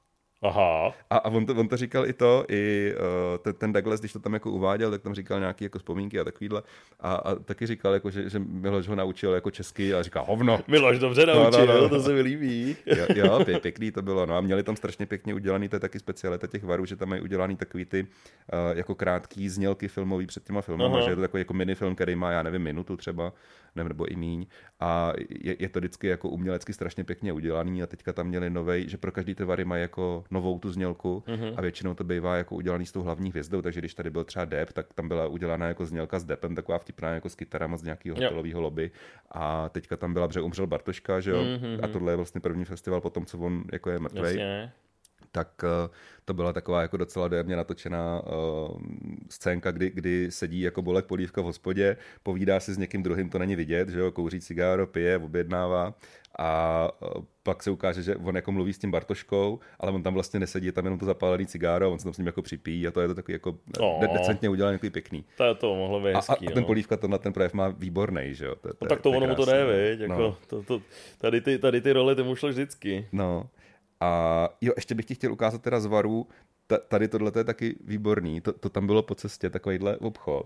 Aha. A, a on, to, on to říkal i to, i uh, ten, ten Douglas, když to tam jako uváděl, tak tam říkal nějaké jako vzpomínky a takovýhle. A, a taky říkal, jako, že, že Miloš ho naučil jako česky a říká hovno. Miloš dobře naučil, no, no, no. To se mi líbí. Jo, jo pě, pěkný to bylo. No a měli tam strašně pěkně udělaný, to je taky specialita těch varů, že tam mají udělaný takový ty uh, jako krátký znělky filmový před těma filmama, že je to takový jako minifilm, který má, já nevím, minutu třeba, nebo i míň. A je, je to vždycky jako umělecky strašně pěkně udělaný a teďka tam měli novej, že pro každý ty vary mají jako novou tu znělku mm-hmm. a většinou to bývá jako udělaný s tou hlavní hvězdou, takže když tady byl třeba Depp, tak tam byla udělaná jako znělka s Deppem, taková vtipná jako s kytarama z nějakého hotelového lobby a teďka tam byla, protože umřel Bartoška, že jo, mm-hmm. a tohle je vlastně první festival po tom, co on jako je mrtvej. Jasně. Tak uh, to byla taková jako docela dojemně natočená uh, scénka, kdy, kdy sedí jako Bolek Polívka v hospodě, povídá si s někým druhým, to není vidět, že jo, kouří cigáro, pije, objednává a uh, pak se ukáže, že on jako mluví s tím Bartoškou, ale on tam vlastně nesedí, je tam jenom to zapálený cigáro, on se tam s ním jako připíjí a to je to takový jako oh. de- decentně udělaný, takový pěkný. To je to mohlo být hezký, a, a ten no. Polívka to na ten projev má výborný, že jo. To, to, no tak to, to ono mu to jde, viď, jako no. to, to, tady, ty, tady ty role ty mu šlo vždycky. No. A jo, ještě bych ti chtěl ukázat teda z varů, tady tohle je taky výborný, to, to tam bylo po cestě, takovýhle obchod.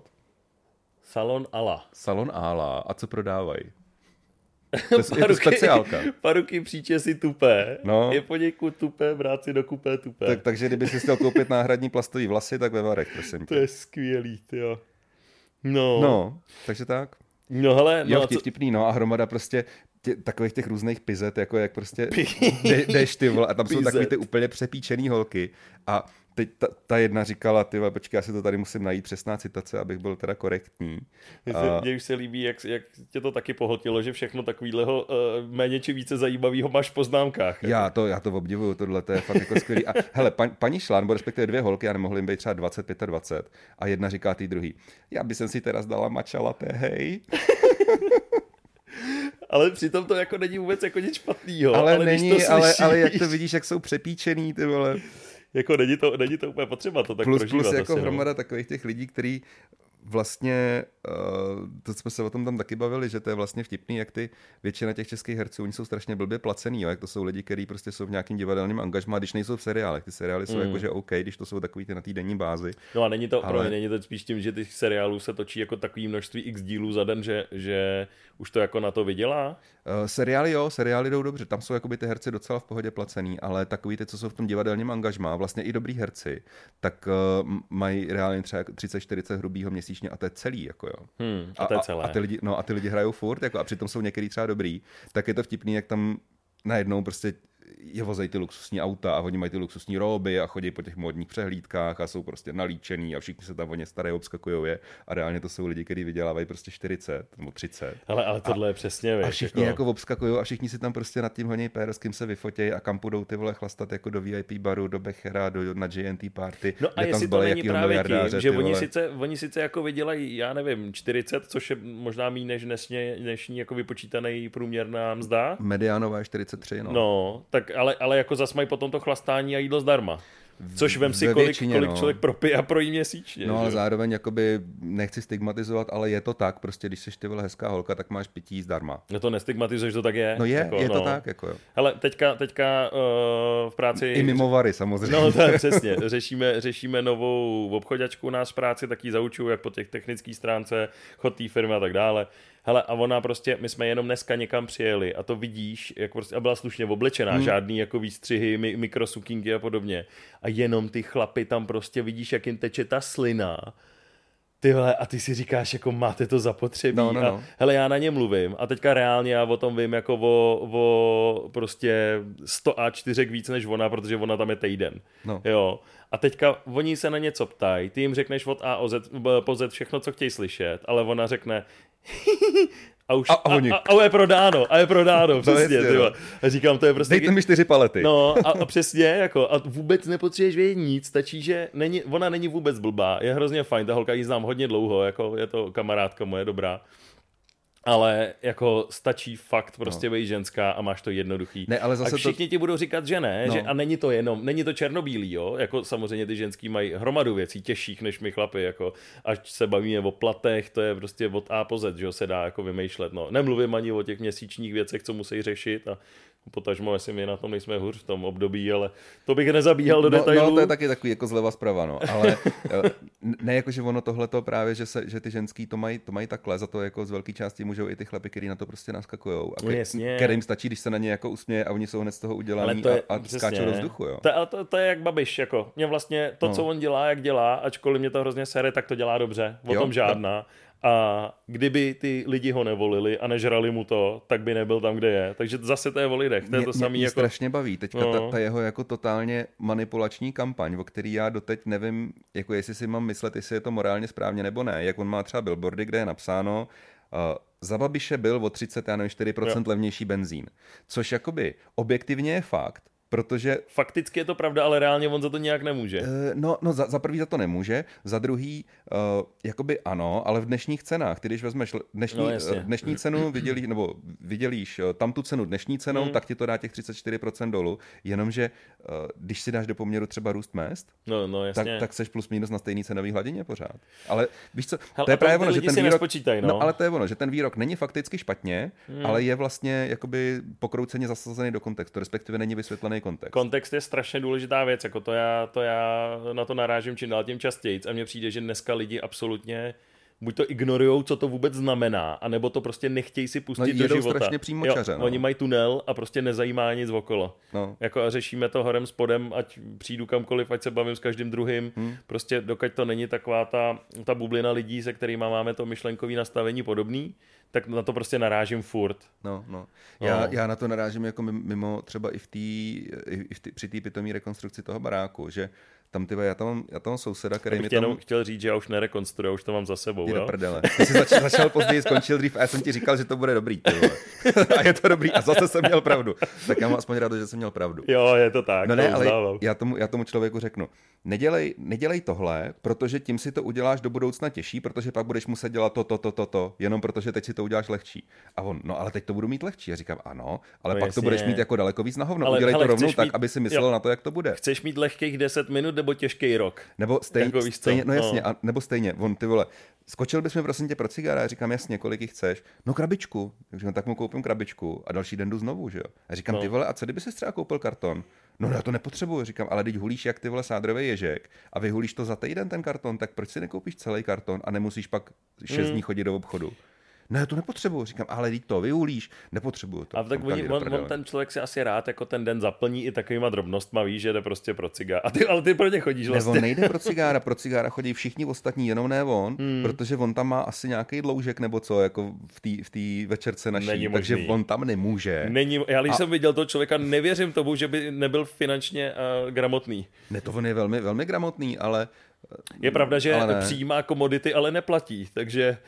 Salon Ala. Salon Ala. A co prodávají? To je, paruky, je to speciálka. Paruky, příčesy tupé. No. Je poněkud tupé, brát si do kupé tupé. Tak, takže kdyby si chtěl koupit náhradní plastový vlasy, tak ve varech, prosím tě. To je skvělý, jo. No. No, takže tak. No hele, no jo, vtipný, no a hromada prostě tě, takových těch různých pizet, jako jak prostě de, jdeš ty vole, a tam jsou takový ty úplně přepíčený holky a teď ta, ta jedna říkala, ty vole, počkej, já si to tady musím najít přesná citace, abych byl teda korektní. Mně už se líbí, jak, jak tě to taky pohltilo, že všechno takovýhleho uh, méně či více zajímavého máš v poznámkách. Já to, já to obdivuju, tohle to je fakt jako skvělý. A hele, pan, paní šla, nebo respektive dvě holky, a nemohly jim být třeba dvacet, dvacet pět a jedna říká tý druhý, já bych si teraz dala matcha latte, hej. Ale přitom to jako není vůbec jako nic špatnýho. Ale, ale není, když to ale, slyšíš, ale jak to vidíš, jak jsou přepíčený, ty vole. Jako není to, není to úplně potřeba to tak plus, prožívat. Plus jako asi, hromada no. takových těch lidí, který vlastně, uh, to jsme se o tom tam taky bavili, že to je vlastně vtipný, jak ty většina těch českých herců, oni jsou strašně blbě placený, jo? Jak to jsou lidi, kteří prostě jsou v nějakým divadelním angažmá, když nejsou v seriálech. Ty seriály jsou mm. jakože OK, když to jsou takový ty na týdenní bázi. No a není to, ale... pro není to spíš tím, že těch seriálů se točí jako takový množství x dílů za den, že, že už to jako na to vydělá? Uh, seriály jo, seriály jdou dobře, tam jsou jakoby ty herci docela v pohodě placený, ale takový ty, co jsou v tom divadelním angažmá, vlastně i dobrý herci, tak uh, mají reálně třeba třicet čtyřicet hrubýho měsíčně a to je celý, jako jo. Hmm, a to je celé. A, a, ty lidi, no, a ty lidi hrajou furt, jako, a přitom jsou některý třeba dobrý, tak je to vtipný, jak tam najednou prostě je vozejí ty luxusní auta a oni mají ty luxusní róby a chodí po těch módních přehlídkách a jsou prostě nalíčený a všichni se tam o ně starají, obskakujou je a reálně to jsou lidi, kteří vydělávají prostě čtyřicet nebo třicet. Ale, ale tohle a, je přesně, víš. A všichni jako, jako obskakují a všichni si tam prostě nad tím honí pér, s kým se vyfotějí a kam půjdou ty vole chlastat jako do V I P baru, do Bechera, do, na J N T party. No a jestli to není právě tím, že oni sice, oni sice jako vydělají, já nevím, čtyřicet, což je možná méně než dnešní, dnešní jako vypočítaný průměrná mzda. Mediánová je čtyřicet tři, no. No, tak ale, ale jako zas mají potom to chlastání a jídlo zdarma. Což vem si, kolik, většině, kolik no. člověk propije a projí měsíčně. No ale zároveň jakoby nechci stigmatizovat, ale je to tak, prostě když jsi ty vole hezká holka, tak máš pití zdarma. No to nestigmatizuješ, to tak je. No je, jako, je no. to tak, jako jo. Hele, teďka, teďka uh, v práci... I mimo vary samozřejmě. No tak přesně, řešíme, řešíme novou obchodačku u nás v práci, tak ji zaučuju, jak po těch technické stránce, chod té firmy a tak dále. Hele, a ona prostě, my jsme jenom dneska někam přijeli a to vidíš, jak prostě, a byla slušně oblečená, hmm. žádný jako výstřihy, mi, mikrosukinky a podobně. A jenom ty chlapy tam prostě vidíš, jak jim teče ta slina. Tyhle, a ty si říkáš, jako máte to zapotřebí. No, no, no. A hele, já na ně mluvím a teďka reálně já o tom vím jako o, o prostě sto A čtyři víc než ona, protože ona tam je týden. No. Jo. A teďka oni se na něco ptají, ty jim řekneš od A o Z, po Z všechno, co chtějí slyšet, ale ona řekne a už a, a, a, a, a je prodáno, a je prodáno, přesně. Jasně, no. A říkám, to je prostě... Dejte mi čtyři palety. No a, a přesně, jako, a vůbec nepotřebuješ vědět nic, stačí, že není, ona není vůbec blbá, je hrozně fajn, ta holka ji znám hodně dlouho, jako je to kamarádka moje dobrá. Ale jako stačí fakt prostě no. být ženská a máš to jednoduchý. Ne, ale zase a všichni to... ti budou říkat, že ne, no. že a není to jenom, není to černobílý, jo, jako samozřejmě ty ženský mají hromadu věcí těžších než my chlapi, jako až se bavíme o platech, to je prostě od A po Z, že jo, se dá jako vymýšlet, no. Nemluvím ani o těch měsíčních věcech, co musí řešit a Potažmo, jestli my na tom nejsme hůř v tom období, ale to bych nezabíhal do no, detailů. No, to je taky takový jako zleva zprava, no. Ale ne jako, že ono tohleto právě, že, se, že ty ženský to mají, to mají takhle, za to jako z velké části můžou i ty chlapy, který na to prostě naskakujou. A ke, kterým stačí, když se na ně jako usměje a oni jsou hned z toho udělaný je, a, a skáčou do vzduchu, jo. To, to, to je jak Babiš, jako. Mě vlastně to, no. co on dělá, jak dělá, ačkoliv mě to hrozně sere, tak to dělá dobře. O jo, tom žádná. To... A kdyby ty lidi ho nevolili a nežrali mu to, tak by nebyl tam, kde je. Takže zase to je o lidech. To je to mě, samý mě jako... strašně baví. Teďka no. ta, ta jeho jako totálně manipulační kampaň, o který já doteď nevím, jako jestli si mám myslet, jestli je to morálně správně nebo ne. Jak on má třeba billboardy, kde je napsáno uh, za Babiše byl o třicet, já nevím, čtyři procenta jo. levnější benzín. Což jakoby objektivně je fakt. Protože... Fakticky je to pravda, ale reálně on za to nějak nemůže. Uh, no, no za, za prvý za to nemůže, za druhý, uh, jakoby ano, ale v dnešních cenách, ty když vezmeš dnešní, no, uh, dnešní cenu, vydělí, nebo vydělíš uh, tam tu cenu dnešní cenou, hmm. tak ti to dá těch třicet čtyři procent dolů, jenomže uh, když si dáš do poměru třeba růst mest, no, no, tak, tak seš plus minus na stejný cenový hladině pořád. Ale víš co, Hele, to je právě ono, že ten výrok, no. no, ale to je ono, že ten výrok není fakticky špatně, hmm. ale je vlastně jakoby pokrouceně zasazený do kontextu, respektive není vysvětlený kontext. Kontext je strašně důležitá věc, jako to já, to já na to narážím čím dál tím častěji a mně přijde, že dneska lidi absolutně buď to ignorujou, co to vůbec znamená, anebo to prostě nechtějí si pustit no, do života. Strašně přímočaře, jo, no. Oni mají tunel a prostě nezajímá nic okolo. No. Jako a řešíme to horem spodem, ať přijdu kamkoliv, ať se bavím s každým druhým. Hmm. Prostě dokud to není taková ta, ta bublina lidí, se kterými máme to myšlenkový nastavení podobný, tak na to prostě narážím furt. No, no. Já, no. já na to narážím jako mimo třeba i v tý, i v tý, při té pitomé rekonstrukci toho baráku, že tam ty, já tam, já tam souseda, který mi tam... jenom chtěl říct, že já už nerekonstruju, už to mám za sebou, jo? Prdele. Ty jsi začal, začal později, skončil dřív a já jsem ti říkal, že to bude dobrý. A je to dobrý a zase jsem měl pravdu. Tak já mám aspoň rád, že jsem měl pravdu. Jo, je to tak. No ne, ale já tomu, já tomu člověku řeknu, nedělej, nedělej tohle, protože tím si to uděláš do budoucna těžší, protože pak budeš muset dělat to, to, to, to, to, jenom protože teď si to uděláš lehčí. A on, no ale teď to budu mít lehčí. Já říkám, ano, ale no pak jasně. to budeš mít jako daleko víc na hovno. Ale, udělej hele, to rovnou tak, mít, aby si myslel jo. na to, jak to bude. Chceš mít lehkých deset minut nebo těžký rok? Nebo stejně, jako stejně no jasně, no. A, nebo stejně, on ty vole, skočil bys mi prosím tě pro cigára, já říkám jasně, kolik jich chceš? No krabičku, takže tak mu koupím krabičku a další den jdu znovu, že jo? A říkám no. ty vole, a co kdyby si třeba koupil karton? No, no já to nepotřebuji, říkám, ale teď hulíš jak ty vole sádrový ježek a vyhulíš to za týden ten karton, tak proč si nekoupíš celý karton a nemusíš pak šest dní chodit do obchodu? Ne, to nepotřebuju, říkám, ale teď to vyhulíš, nepotřebuju to. A tak oni, on, on ten člověk si asi rád jako ten den zaplní i takovýma drobnostma, víš, že jde prostě pro cigára. A ty, ale ty pro ně chodíš vlastně. Ne, on nejde pro cigára, pro cigára chodí všichni ostatní, jenom ne on, hmm. protože on tam má asi nějaký dloužek nebo co, jako v té v té večerce naší, Není takže možný. On tam nemůže. Není, já když a... jsem viděl toho člověka, nevěřím tomu, že by nebyl finančně uh, gramotný. Ne, to on je velmi, velmi gramotný, ale je pravda, že přijímá komodity, ale neplatí, takže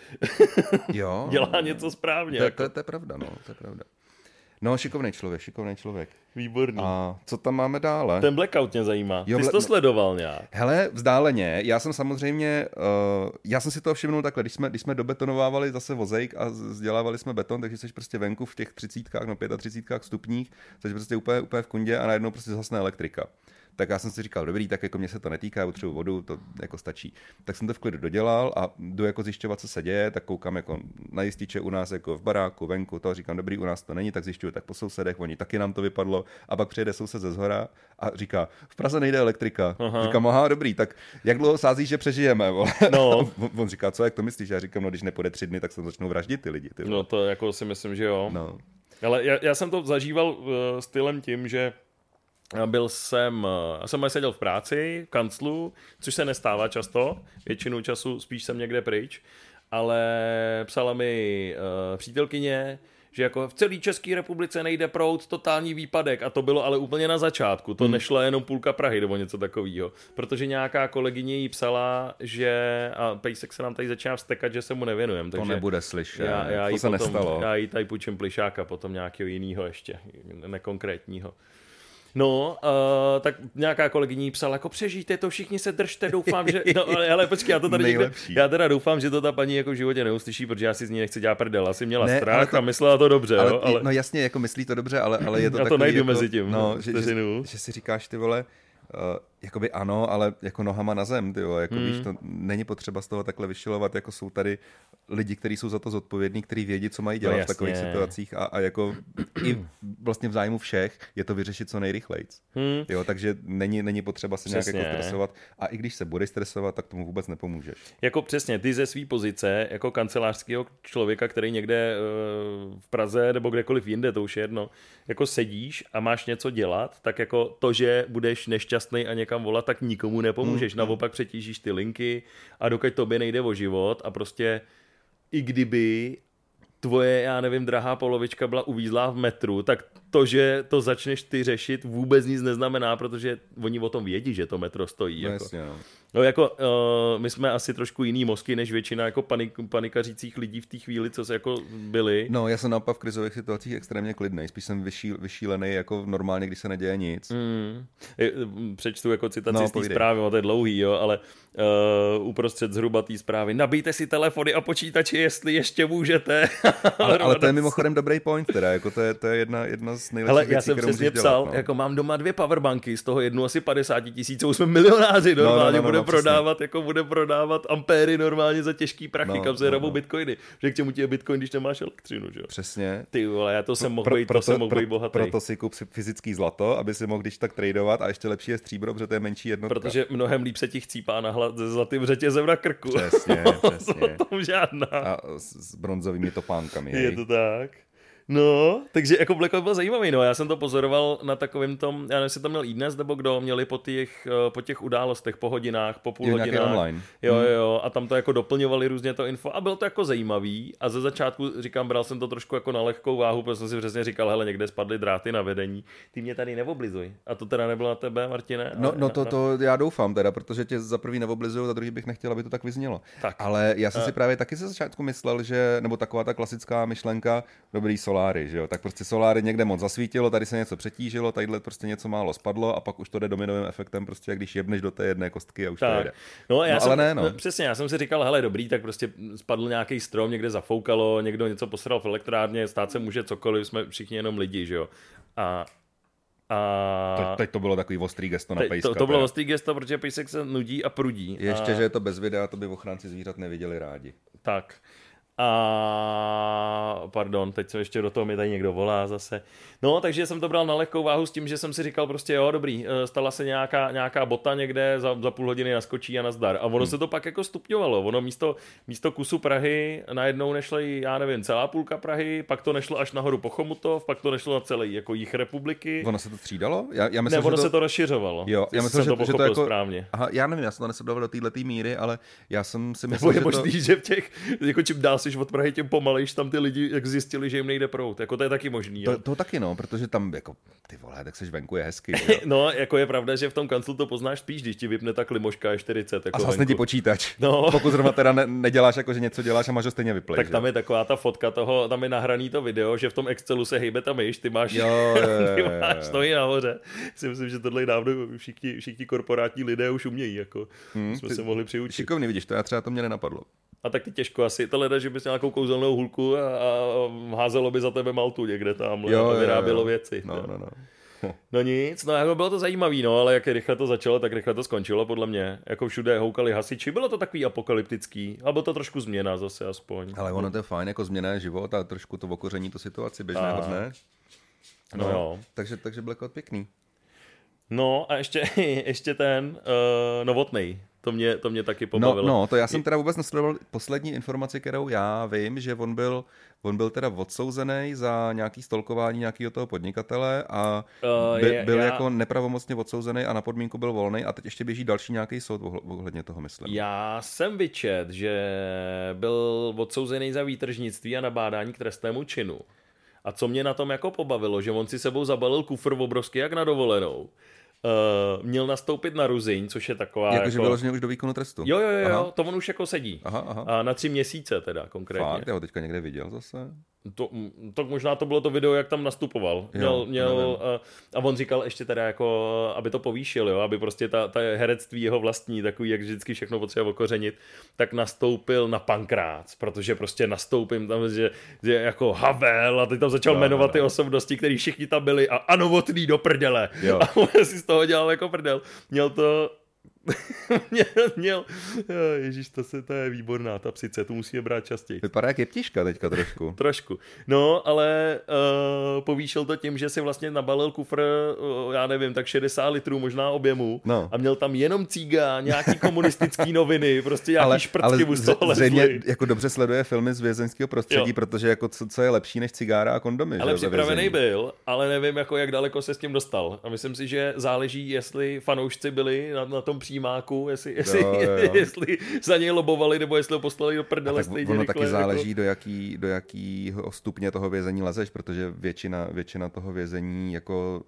jo, dělá něco správně. To, jako. to, to je pravda, no, to je pravda. No, šikovný člověk, šikovný člověk. Výborný. A co tam máme dále? Ten Blackout mě zajímá. Ty jo, jsi to sledoval nějak? Hele, vzdáleně. Já jsem samozřejmě, uh, já jsem si to všimnul takhle, když jsme, když jsme dobetonovávali zase vozejk a vzdělávali jsme beton, takže jsi prostě venku v těch třicítkách, no pětatřicítkách stupních, jsi prostě úplně, úplně v kundě a najednou prostě zhasne elektrika. Tak já jsem si říkal, dobrý, tak jako mě se to netýká, potřebuji vodu, to jako stačí. Tak jsem to v klidu dodělal a jdu jako zjišťovat, co se děje, tak koukám jako na jističe u nás jako v baráku, venku, to říkám, dobrý, u nás to není, tak zjišťuju tak po sousedech, oni taky nám to vypadlo a pak přijede soused ze zhora a říká, v Praze nejde elektrika. Aha. Říkám, aha, dobrý, tak jak dlouho sázíš, že přežijeme? No. On říká, co, jak to myslíš? Já říkám, no když nepůjde tři dny, tak se začnou vraždit ty lidi. Ty no to jako si myslím, že jo. No. Ale já, já jsem to zažíval uh, stylem tím, že byl jsem, já jsem seděl v práci, v kanclu, což se nestává často, většinu času spíš jsem někde pryč, ale psala mi uh, přítelkyně, že jako v celé České republice nejde proud, totální výpadek a to bylo ale úplně na začátku, to hmm. nešlo jenom půlka Prahy nebo něco takového, protože nějaká kolegyně jí psala, že a Pejsek se nám tady začíná vztekat, že se mu nevěnujem. To nebude slyšet, já, já to se potom, nestalo. Já jí tady půjčím plišáka, potom nějakého jiného ještě, nekonkrétního. No, uh, tak nějaká kolegyní psala, jako přežijte to, všichni se držte, doufám, že... No, ale, ale počkej, já to tady někde... Já teda doufám, že to ta paní jako v životě neuslyší, protože já si z ní nechci dělat prdel. Asi měla ne, strach to, a myslela to dobře, ale, jo? Ale... No jasně, jako myslí to dobře, ale, ale je to já takový... to najdu jako, mezi tím, no, že, že, že si říkáš, ty vole... Uh, Jakoby ano, ale jako nohama na zem, tyjo, jako Hmm. víš, to není potřeba z toho takhle vyšilovat, jako jsou tady lidi, kteří jsou za to zodpovědní, kteří vědí, co mají dělat No v takových jasně. situacích a, a jako i vlastně v zájmu všech je to vyřešit co nejrychleji. Hmm. Jo, takže není, není potřeba se nějak Přesně. jako stresovat a i když se budeš stresovat, tak tomu vůbec nepomůžeš. Jako přesně, ty ze své pozice, jako kancelářského člověka, který někde uh, v Praze nebo kdekoliv jinde, to už je jedno, jako sedíš a máš něco dělat, tak jako to, že budeš nešťastný a někam volat, tak nikomu nepomůžeš. Mm, Naopak přetížíš ty linky a dokud tobě nejde o život a prostě i kdyby tvoje, já nevím, drahá polovička byla uvízlá v metru, tak to, že to začneš ty řešit, vůbec nic neznamená, protože oni o tom vědí, že to metro stojí. No, jako. jasně, no. No jako uh, my jsme asi trošku jiný mozky než většina jako panik, panikařících lidí v té chvíli, co se jako byli. No, já jsem naopak v krizových situacích extrémně klidnej, spíš jsem vyšíl, vyšílený jako normálně, když se neděje nic. Mm. Přečtu jako citaci No, z té povídej. zprávy, no to je dlouhý, jo, ale uh, uprostřed zhruba té zprávy. Nabijte si telefony a počítače, jestli ještě můžete. Ale, ale to je mimochodem dobrý point, teda, jako to je, to je jedna, jedna z nejlepších Hele, věcí, já jsem kterou přesně můžeš psal, dělat, no. jako mám doma dvě powerbanky, z toho jednu asi padesát tisíců, jsme milionáři no, normálně, no, no, bude no, prodávat, jako bude prodávat ampéry normálně za těžký prachy, No, kam se no, hrabou no. bitcoiny. Že k čemu ti je bitcoin, když nemáš elektřinu, že jo? Přesně. Ty vole, já to jsem mohl Pro- být, to proto- jsem mohl pro- být bohatý. Proto si kup si fyzický zlato, aby si mohl když tak tradovat a ještě lepší je stříbro, protože to je menší jednotka. Protože mnohem líp se ti chcípá na hlad se zlatým řetězem na krku. Přesně, přesně. O tom žádná. A s, s bronzovými topánkami. Je hej. to tak. No, takže jako Blackout byl zajímavý, no, já jsem to pozoroval na takovém tom, já nevím, jestli to měl iDnes, nebo kdo, měli po těch, po těch událostech, po hodinách, po půl Jo, nějaké hodinách. online. Jo, Hmm. jo, a tam to jako doplňovali různě to info a bylo to jako zajímavý a ze začátku, říkám, bral jsem to trošku jako na lehkou váhu, protože jsem si přesně říkal, hele, někde spadly dráty na vedení, ty mě tady neoblizuj. A to teda nebylo na tebe, Martine? No, ale no na- to, na- to já doufám teda, protože tě za prvý neoblizuju, za druhý bych nechtěl, aby to tak vyznělo. Tak. Ale já jsem A- si právě taky ze začátku myslel, že, nebo taková ta klasická myšlenka, dobrý soláry, že jo, tak prostě soláry někde moc zasvítilo, tady se něco přetížilo, tadyhle prostě něco málo spadlo a pak už to jde dominovým efektem, prostě jak když jebneš do té jedné kostky a už to Tak. jede. No, já No, jsem, ale ne, no. Přesně, já jsem si říkal, hele, dobrý, tak prostě spadl nějaký strom, někde zafoukalo, někdo něco posral v elektrárně, stát se může cokoliv, jsme všichni jenom lidi, že jo. A, a Teď, teď to bylo takový ostrý gesto na teď, pejska. to, to bylo teda. ostrý gesto, protože pejsek se nudí a prudí. Ještě, a, že je to bez videa, to by ochránci zvířat neviděli rádi. Tak. A pardon, teď se ještě do toho mi tady někdo volá zase. No, takže jsem to bral na lehkou váhu s tím, že jsem si říkal prostě jo, dobrý, stala se nějaká, nějaká bota někde, za, za půl hodiny naskočí a nazdar. A ono hmm. se to pak jako stupňovalo. Ono místo, místo kusu Prahy najednou nešlo, já nevím, celá půlka Prahy, pak to nešlo až nahoru po Chomutov, pak to nešlo na celý jako jich republiky. Ono se to střídalo? Já, já myslím, ne, ono že to... se to rozšiřovalo. Jo, já myslím, jsem že to že to pochopil jako... správně. Aha, já nevím, já jsem to nesledoval do této míry, ale já jsem si Nebo myslel, je že to... možný, že v těch, jako čím dál jsi od Prahy, tím pomalejš tam ty lidi, jak zjistili, že jim nejde proud. Jako to je taky možný. Jo? To, to taky no, protože tam jako, ty vole, tak seš venku je hezky. Jo? No, jako je pravda, že v tom kanclu to poznáš spíš, když ti vypne ta klimoška čtyřicet. Jako A zhasne ti počítač. No. Pokud zrovna teda ne, neděláš jako, že něco děláš a máš ho stejně vyplej. Tak že? tam je taková ta fotka toho, tam je nahraný to video, že v tom Excelu se hejbe ta myš, ty máš, Jo, jo, jo, ty jo, máš jo. stojí nahoře. Si myslím, že tohle dávno všichni, všichni korporátní lidé už umějí, jako Hmm, jsme ty- se mohli přiučit. Šikovný, vidíš, to já třeba to mě nenapadlo. A taky těžko asi, to leda, že bys měl nějakou kouzelnou hulku a, a házelo by za tebe maltu někde tam Jo, a jo, vyrábělo jo. věci. No, no, no. No nic, no jako bylo to zajímavý, no, ale jak rychle to začalo, tak rychle to skončilo, podle mě. Jako všude houkali hasiči, bylo to takový apokalyptický, a bylo to trošku změna zase aspoň. Ale ono to je fajn, jako změna život a trošku to okoření tu situaci běžného A. dne. No jo. Takže, takže Blackout pěkný. No a ještě, ještě ten uh, Novotnej, to mě, to mě taky No, pobavilo. no, to já jsem teda vůbec nesledoval poslední informaci, kterou já vím, že on byl, on byl teda odsouzený za nějaký stolkování nějakého toho podnikatele a Uh, by, je- byl já- jako nepravomocně odsouzený a na podmínku byl volný a teď ještě běží další nějaký soud ohl- ohledně toho, myslím. Já jsem vyčet, že byl odsouzený za výtržnictví a nabádání k trestnému činu. A co mě na tom jako pobavilo, že on si sebou zabalil kufr obrovský jak na dovolenou. Uh, měl nastoupit na Ruzyň, což je taková Jakože jako... vyloženě už do výkonu trestu. Jo, jo, jo, Aha. jo, to on už jako sedí. Aha, aha. A na tři měsíce teda konkrétně. Fakt, já ho teďka někde viděl zase. To, to možná to bylo to video, jak tam nastupoval. Měl, Jo, měl, a, a on říkal ještě teda jako, aby to povýšil, jo, aby prostě ta, ta herectví jeho vlastní, takový, jak vždycky všechno potřeba okořenit, tak nastoupil na Pankrác, protože prostě nastoupím tam, že, že jako Havel a teď tam začal no, jmenovat no, ty no. osobnosti, který všichni tam byli a a Novotný do prdele. Jo. A on si z toho dělal jako prdel. Měl to měl, měl, ježíš, to, se, to je výborná, ta psice, tu musíme brát častěji. Vypadá jak jeptiška teďka trošku. Trošku. No, ale uh, povýšil to tím, že si vlastně nabalil kufr, uh, já nevím, tak šedesát litrů možná objemu no. a měl tam jenom cíga, nějaký komunistický noviny, prostě nějaký ale, šprtky mu z toho zřejmě jako dobře sleduje filmy z vězeňského prostředí, jo. protože jako co, co je lepší než cigára a kondomy. Ale že, připravený byl, ale nevím, jako jak daleko se s tím dostal. A myslím si, že záleží, jestli fanoušci byli na, na tom přímáku, jestli, jestli, jo, jo, jo. jestli za něj lobovali, nebo jestli ho poslali do prdele stejně ono rychle. taky záleží, jako... do jaký, do jakýho stupně toho vězení lezeš, protože většina, většina toho vězení jako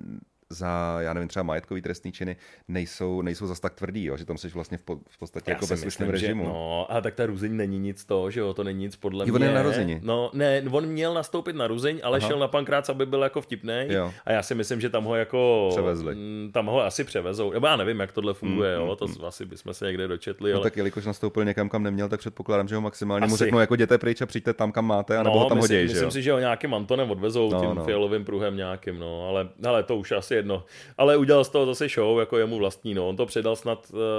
za, já nevím, třeba majetkový trestný činy nejsou, nejsou zas tak tvrdý, jo? Že tam jsi vlastně v, po, v podstatě Já jako si ve slušném myslím, režimu. Že, no, a tak ta Ruzeň není nic to, že jo, to není nic podle I mě. on je na Ruzeni. No, ne, on měl nastoupit na Ruzeň, ale Aha. šel na Pankrác, aby byl jako vtipnej. Jo. A já si myslím, že tam ho jako... Převezli. M, tam ho asi převezou. Já nevím, jak tohle funguje, mm, jo, to mm. asi bychom se někde dočetli. No ale... tak jelikož nastoupil někam, kam neměl, tak předpokládám, že ho maximálně asi. Mu řeknou, jako jděte pryč a přijďte tam, kam máte, anebo no, ho tam myslím, hodí, že myslím si, že ho nějakým Antonem odvezou, no, tím no. fialovým pruhem nějakým, no, ale, ale to už asi jedno. Ale udělal z toho zase show, jako jemu vlastní, no, on to předal snad uh,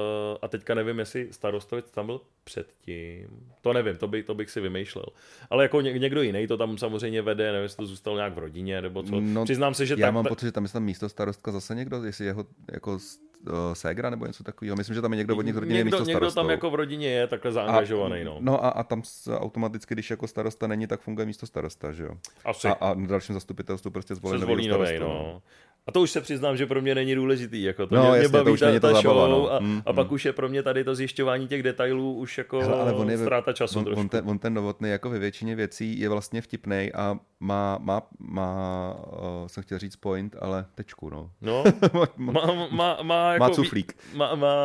a teďka nevím, jestli Starostovic tam byl předtím, to nevím, to, by, to bych si vymýšlel, ale jako ně, někdo jiný to tam samozřejmě vede, nevím, jestli to zůstalo nějak v rodině, nebo co, no, přiznám se, že já tak, mám ta... pocit, že tam je tam místo starostka zase někdo, jestli jeho jako uh, ségra nebo něco takového, myslím, že tam je někdo od nich v rodině někdo, místo někdo starostou. tam jako v rodině je takhle zaangažovaný, no. No a, a tam automaticky, když jako starosta není, tak funguje místo starosta, že jo. Asi. A, a na dalším zastupitelstvu prostě zvolí nový novej, no. A to už se přiznám, že pro mě není důležitý, jako to no, mě, jasně, mě baví to už ta, není to ta zabava, show no. a, mm, a pak mm. už je pro mě tady to zjišťování těch detailů už jako Hele, ale on je, ztráta času on, trošku. On ten, on ten Novotný jako ve většině věcí je vlastně vtipnej a má, má, má uh, jsem chtěl říct point, ale tečku, no. No, má, má, má, jako má cuflík. Má, má,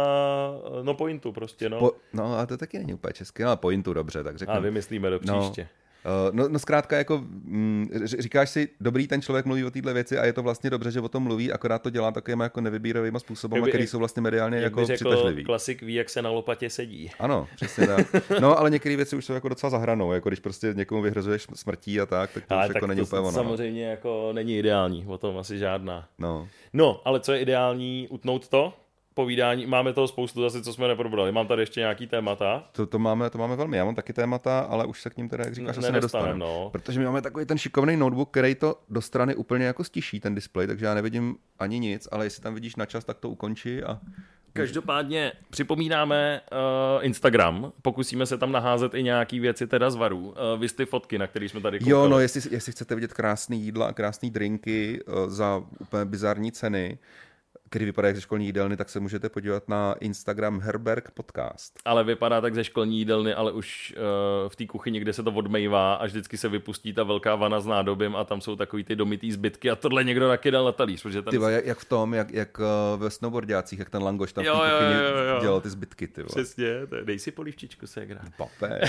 no pointu prostě, no. Po, no, ale to taky není úplně česky, ale pointu dobře, tak řeknu. A vymyslíme do příště. No. Uh, no, no zkrátka jako mm, říkáš si, dobrý, ten člověk mluví o této věci a je to vlastně dobře, že o tom mluví, akorát to dělá takovýma jako nevybíravýma způsobama, který jsou vlastně mediálně jak jako by řekl, přitažlivý. Klasik ví, jak se na lopatě sedí. Ano, přesně tak. No, ale některé věci už jsou jako docela za hranou, jako když prostě někomu vyhrazuješ smrtí a tak, tak to ale už tak jako není to úplně ono. Samozřejmě jako není ideální, o tom asi žádná. No. No, ale co je ideální, utnout to? Povídání, máme toho spoustu zase, co jsme neprobrali. Mám tady ještě nějaký témata. To, to, máme, to máme velmi, já mám taky témata, ale už se k ním teda, jak říkáš, asi nedostaneme. No. Protože my máme takový ten šikovný notebook, který to do strany úplně jako stiší, ten displej, takže já nevidím ani nic, ale jestli tam vidíš na čas, tak to ukončí a... Každopádně připomínáme uh, Instagram, pokusíme se tam naházet i nějaký věci teda z varů. Uh, vy ty fotky, na které jsme tady koukali. Jo, no jestli, jestli chcete vidět krásný jídla a krásný drinky uh, za úplně bizarní ceny, který vypadá jak ze školní jídelny, tak se můžete podívat na Instagram Herberg Podcast. Ale vypadá tak ze školní jídelny, ale už uh, v té kuchyni, kde se to odmejvá a vždycky se vypustí ta velká vana s nádobím a tam jsou takový ty domitý zbytky a tohle někdo nakydal na talíř. Protože ten... Tyba, jak, jak v tom, jak, jak uh, ve snowboardiácích, jak ten Langoš tam v té jo, kuchyni jo, jo, jo. dělal ty zbytky. Tyba. Přesně, dej si polívčičku, ségra. Papej.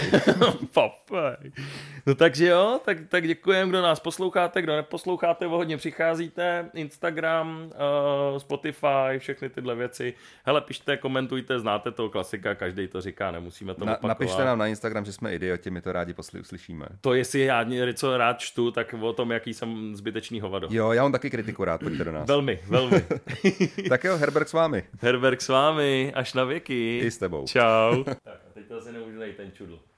Papej. No takže jo, tak, tak děkujem, kdo nás posloucháte, kdo neposloucháte, hodně přicházíte, Instagram, uh, Spotify, všechny tyhle věci. Hele, pište, komentujte, znáte toho klasika, každý to říká, nemusíme to na, opakovat. Napište nám na Instagram, že jsme idioti, my to rádi posli, uslyšíme. To jestli já něco rád čtu, tak o tom, jaký jsem zbytečný hovado. Jo, já mám taky kritiku rád, pojďte do nás. Velmi, velmi. Tak jo, Herberg s vámi. Herberg s vámi, až na věky. I s tebou. Čau. Tak a teď to zase neudělej ten čudl.